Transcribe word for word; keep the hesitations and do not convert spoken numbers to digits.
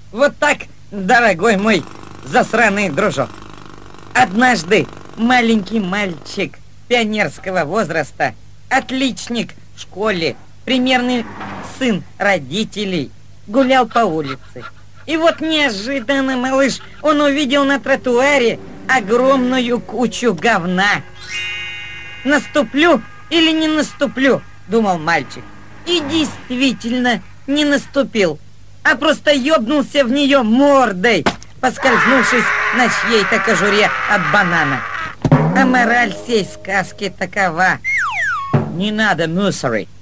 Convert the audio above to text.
Вот так, дорогой мой засраный дружок. Однажды маленький мальчик пионерского возраста, отличник в школе, примерный сын родителей, гулял по улице. И вот неожиданно, малыш, он увидел на тротуаре огромную кучу говна. «Наступлю или не наступлю?» — думал мальчик. И действительно не наступил, а просто ёбнулся в нее мордой, поскользнувшись на чьей-то кожуре от банана. А мораль всей сказки такова: не надо мусорить.